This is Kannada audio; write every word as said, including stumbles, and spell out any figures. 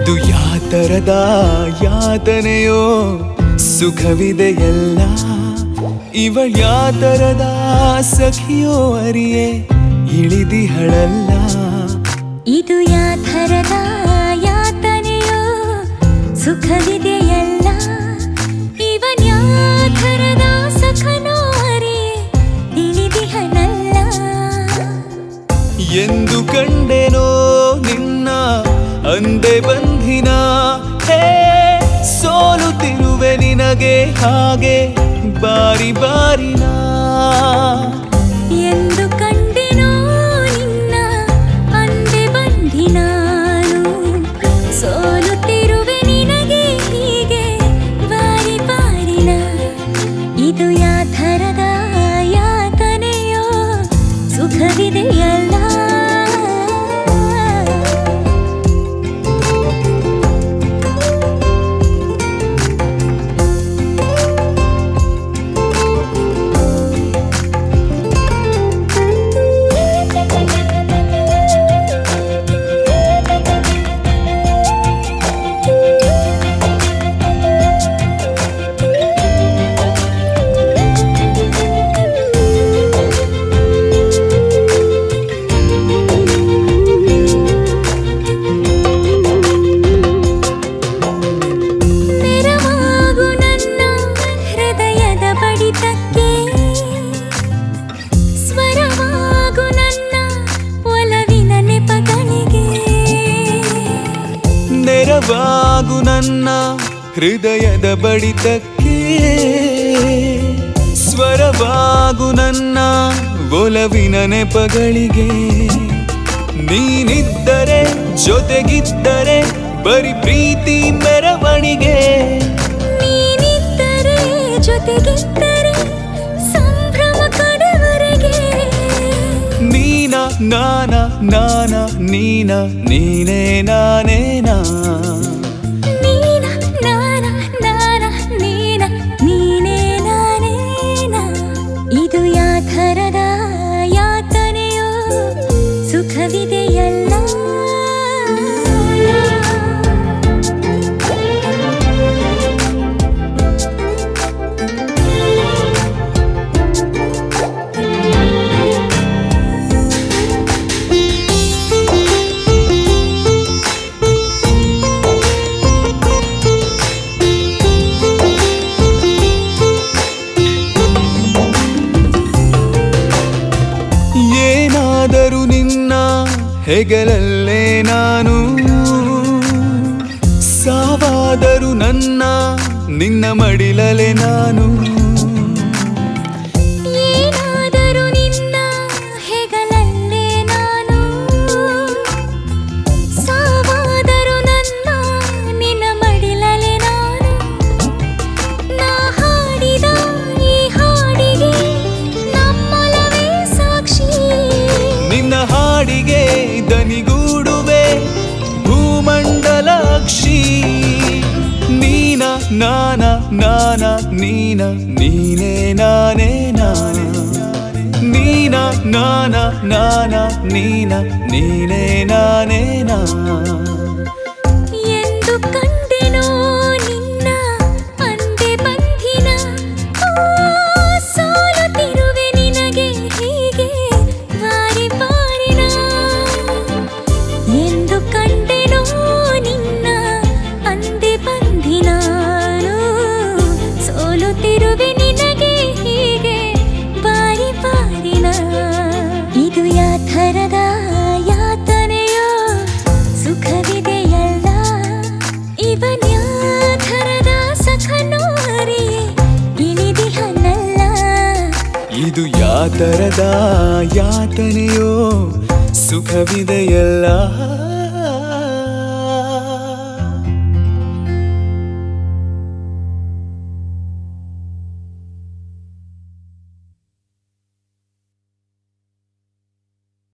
ಇದು ಯಾತರದ ಯಾತನೆಯೋ ಸುಖವಿದೆಯಲ್ಲ ಇವಳ ಯಾತರದ ಸಖಿಯೋ ಅರಿಯೇ ಇಳಿದಿಹಳಲ್ಲ ಇದು ಯಾತರದ ಯಾತನೆಯೋ ಸುಖವಿದೆಯಲ್ಲ ಇವನ್ ಯಾತರದ ಸಖನೋ ಅರಿಯೇ ಇಳಿದಿಹಳಲ್ಲ ಎಂದು ಕಂಡೆನೋ ನಿನ್ನ ಅಂದೆ ಬಂಧಿನ ಹೇ ಸೋಲುತ್ತಿರುವೆ ನಿನಗೆ ಹಾಗೆ ಬಾರಿ ಬಾರಿನ ಎಂದು ಕಂಡೆನೋ ನಿನ್ನ ಅಂದೆ ಬಂಧಿನಾನು ಸೋಲುತ್ತಿರುವೆ ನಿನಗೆ ಹೀಗೆ ಬಾರಿ ಬಾರಿನ ಇದು ಯಾತರದ ಯಾತನೆಯೋ ಸುಖವಿದೆಯಲ್ಲ ನೆರವಾಗು ನನ್ನ ಹೃದಯದ ಬಡಿತಕ್ಕೆ ಸ್ವರವಾಗು ನನ್ನ ಒಲವಿನ ನೆಪಗಳಿಗೆ ನೀನಿದ್ದರೆ ಜೊತೆಗಿದ್ದರೆ ಬರಿ ಪ್ರೀತಿ ಮೆರವಣಿಗೆ ನೀನಿದ್ದರೆ ಜೊತೆಗಿದ್ದರೆ ಸಂಭ್ರಮ ಕಡೆವರೆಗೆ ನೀನ ನಾನ ನಾನ ನೀನ ನೀನೇ ನಾನೇ ನಾ ನೀನ ನಾನ ನಾನ ನೀನ ನೀನೇ ನಾನೇ ನಾ ಇದು ಯಾತರದ ಯಾತನೆಯೋ ಸುಖವಿದೆಯಲ್ಲ ಏನಾದರೂ ನಿನ್ನ ಹೆಗಲಲ್ಲೇ ನಾನು ಸಾವಾದರೂ ನನ್ನ ನಿನ್ನ ಮಡಿಲಲೆ ನಾನು ಏನಾದರೂ ನಿನ್ನ ಹೆಗಲಲ್ಲೇ ನಾನು ಸಾವಾದರೂ ನನ್ನ ನಿನ್ನ ಮಡಿಲಲೆ ನಾನು ನಾ ಹಾಡಿದ ಈ ಹಾಡಿಗೆ ನಮ್ಮೊಲವೇ ಸಾಕ್ಷಿ ನಿನ್ನ ಹಾಡಿಗೆ ದನಿಗೂಡುವೆ ಭೂಮಂಡಲಾಕ್ಷಿ ನೀನ ನಾನ ನಾನ ನೀನ ನೀನೇ ನಾನೇ ನಾ ನೀನ ನಾನ ನಾನ ನೀನ ನೀನೇ ನಾನೇ ನಾ ಎಂದು ಕಂಡೆನೋ ನಿನ್ನ ಅಂದೆ ಬಂಧಿನ ಸೋಲುತ್ತಿರುವೆ ನಿನಗೆ ಹೀಗೆ ಬಾರಿ ಬಾರಿನ ಎಂದು ಕಂಡೆನೋ ನಿನ್ನ ಅಂದೆ ಬಂಧಿನಾನು ಸೋಲುತ್ತಿರುವೆ ನಿನಗೆ ಹೀಗೆ ಬಾರಿ ಬಾರಿನ ಇದು ಯಾತರದ ಯಾತನೆಯೋ ಸುಖವಿದೆಯಲ್ಲ ಇವನ್ ಯಾತರದ ಸಖನೋ ಅರಿಯೇ ಇಳಿದಿಹಳಲ್ಲ ಇದು ಯಾತರದ ಯಾತನೆಯೋ ಸುಖವಿದೆಯಲ್ಲ